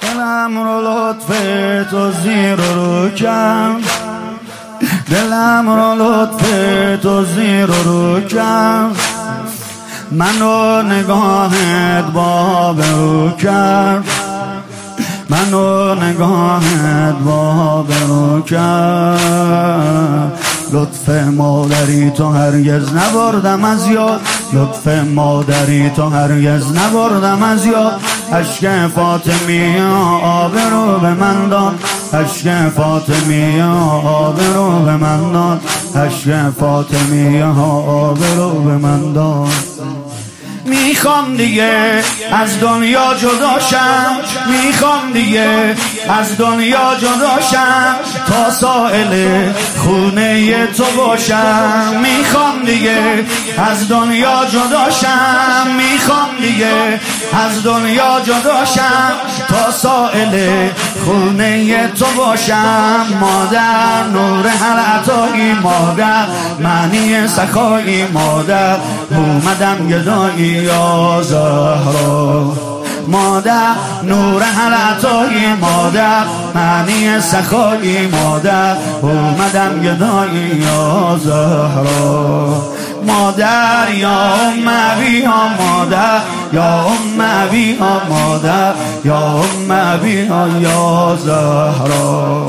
دلم رو لطف تو زیر رو کرد، دلم رو لطف تو زیر رو کرد، منو نگاهت بابرو کرد، منو نگاهت بابرو کرد. لطف مادری تو هرگز نبردم از یاد، لطف مادری تو هرگز نبردم از یاد. اشک فاطمی آبرو به من داد، اشک فاطمی آبرو به من داد، اشک فاطمی آبرو به من داد. میخوام دیگه از دنیا جداشم، میخوام دیگه از دنیا جداشم تا سائل خونه تو باشم. میخوام دیگه از دنیا جداشم، میخوام دیگه از دنیا جداشم تا سائل خونه تو باشم. مادر نور هر عطایی، مادر معنی سخایی، مادر اومدم گدایی یا زهرا. مادر نور هر عطایی، مادر معنی سخایی، مادر اومدم گدایی یا زهرا. مادر یا اموی ها، مادر یا اموی ها، مادر یا اموی ها یا زهرا.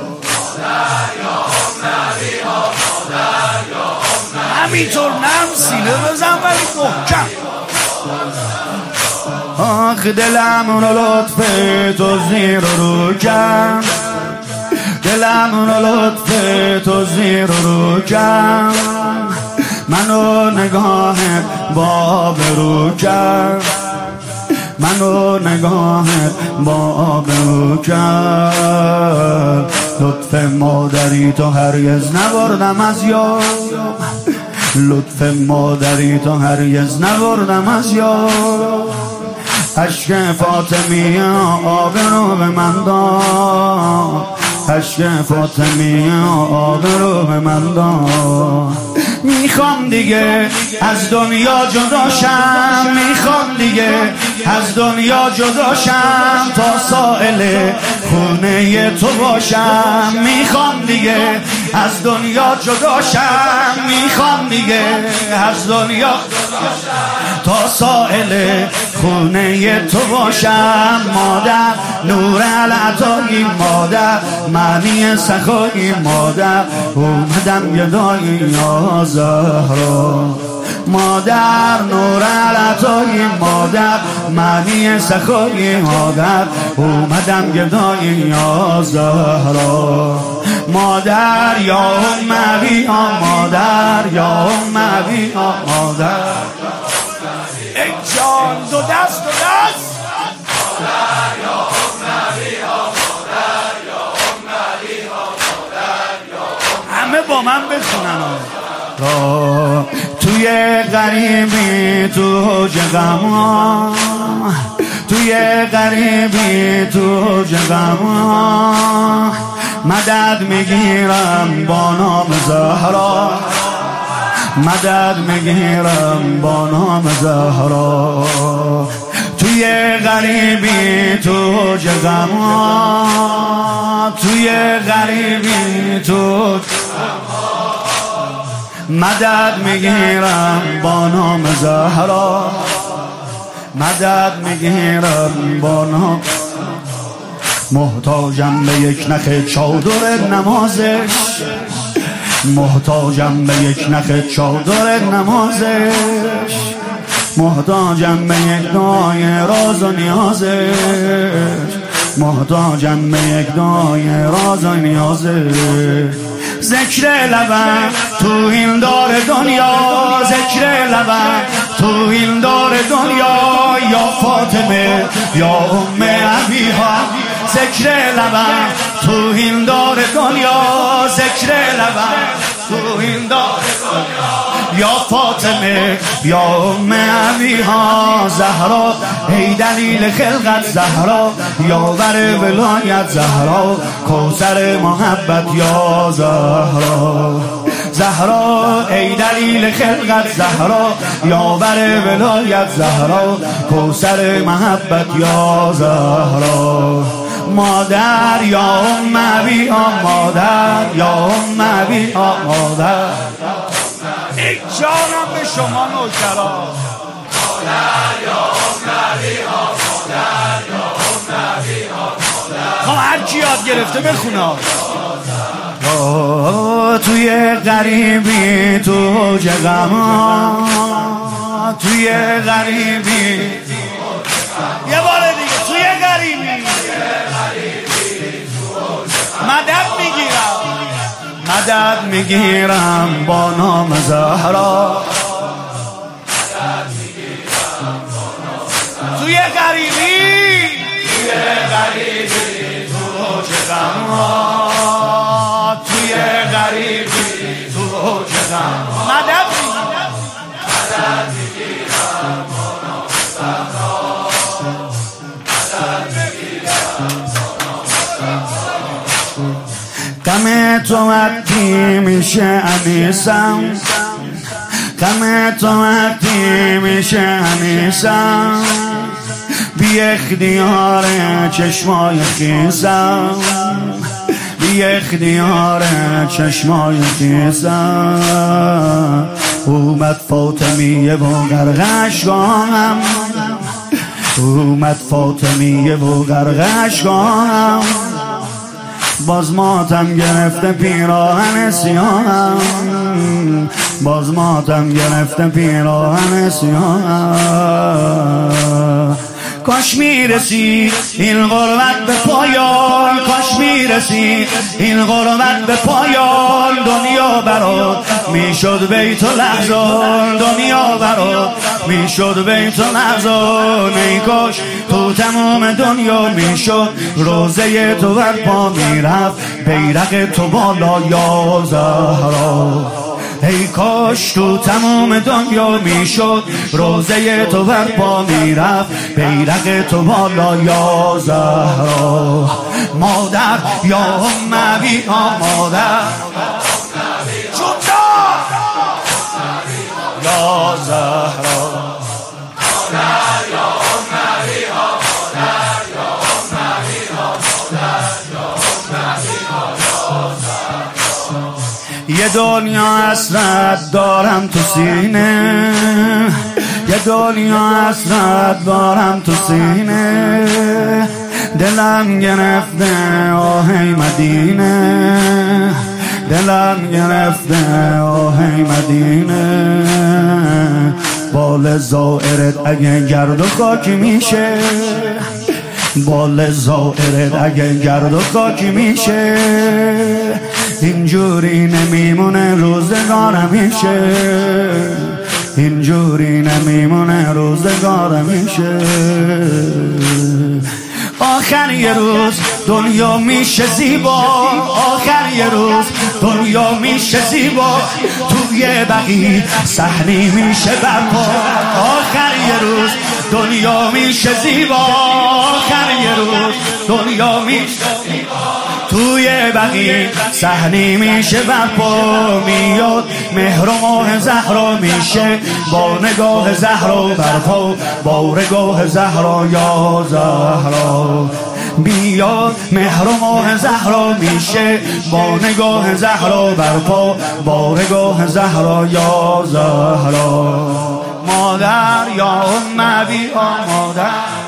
همینطور نرم سینه بزن ولی محکم. آخ دلم رو لطف تو زیر رو کرد، دلم رو لطف تو زیر رو کرد، منو نگاهت بابرو کرد، منو نگاهت بابرو کرد. لطف مادری تو هرگز نبردم از یاد، لطف مادری تو هرگز نبردم از یاد. اشک فاطمی آبرو به من داد، اشک فاطمی آبرو به من داد. میخوام دیگه از دنیا جداشم، میخوام دیگه از دنیا جداشم تا سائل خونه تو باشم. میخوام دیگه از دنیا جداشم، میخوام دیگه از دنیا تا سائل خونه تو باشم. مادر نور العطایی، مادر معنی سخایی، مادر اومدم گدایی یا زهرا. مادر نور العطایی، مادر معنی سخایی، مادر اومدم گدایی یا زهرا. مادر یا اموی ها، مادر یا اموی ها، مادر ای جان دو دست دو دست. مادر یا اموی ها، مادر یا اموی ها، مادر یا همه با من بخونن ها. توی غریبی تو اوج غم، توی غریبی تو اوج غم، مدد میگیرم با نام زهرا، مدد میگیرم با نام زهرا. توی غریبی تو اوج غم، توی غریبی تو مدد میگیرم با نام زهرا، مدد میگیرم با نام. محتاجم به یک نخ چادر نمازش، محتاجم به یک نخ چادر نمازش، محتاجم به یک دعای راز و نیازش، محتاجم به یک دعای راز و نیازش. ذکر لبم تو این دار دنیا، ذکر لبم تو این دار دنیا، یا فاطمه یا ام ابیها. ذکر لبم تو این دار دنیا، ذکر لبم تو این دار دنیا، یا فاطمه یا ام ابیها. زهرا ای دلیل خلقت، زهرا یاور ولایت، زهرا کوثر محبت یا زهرا. زهرا ای دلیل خلقت زهرا، یاور ولایت زهرا، کوثر محبت یا زهرا. مادر یا ام بیا مادر، یا ام بیا مادر، ای جانم به شما نوکرا. مادر یا ام بیا مادر، یا ام بیا مادر. خب هر کی یاد گرفته بخونه. توی غریبی تو اوج غم، توی غریبی یه بار دیگه، توی غریبی مدد میگیرم، مدد میگیرم با نام زهرا. توی غریبی، توی غریبی تو اوج غم، توی غریبی تو اوج غم مدد میگیرم، مدد میگیرم با نام زهرا، مدد میگیرم با نام زهرا. غم تو وقتی میشه انیسم، غم تو وقتی میشه انیسم، بی اختیار چشمای خیسم، بی اختیار چشمای خیسم. اومد فاطمیه و غرقش کنم، اومد فاطمیه و غرقش کنم، باز ماتم گرفته پیراهن سیاهم، باز ماتم گرفته پیراهن سیاهم. کاش میرسید این غربت به پایان، کاش میرسید این غربت به پایان، دنیا برات میشد بیت لحظان، دنیا برات میشد بیت لحظان. ای کاش تو تمام دنیا میشد روزه تو بر پا میرفت، بیرق تو بالا یا زهرا. ای کاش تو تمام دنیا میشد روزه تو بر پا میرفت، بیرق تو بالا یا زهرا. مادر یا ام بیا مادر، یا زهرا. مادر یا ام بیا مادر، یا ام بیا مادر، یا ام بیا یا زهرا. یه دنیا حسرت دارم تو سینه، یه دنیا حسرت دارم تو سینه، دلم گرفته آهی مدینه، دلم گرفته آهی مدینه. بال زائرت اگه گرد و خاکی میشه، بال زائرت اگه گرد و خاکی میشه، اینجوری نمیمونه روزگار میشه، اینجوری نمیمونه روزگار میشه. آخر یه روز دنیا میشه زیبا، آخر یه روز دنیا میشه زیبا، توی بقی صحنی میشه برپا. آخر یه روز دنیا میشه زیبا، آخر یه روز دنیا میشه زیبا، توی بقی صحنی میشه برپا. میاد مهر و ماه زهرا میشه با نگاه زهرا برپا، با نگاه زهرا یا زهرا. بیاد مهر و ماه زهرا میشه با نگاه زهرا برپا، با نگاه زهرا یا زهرا. مادر یا ام بیا مادر.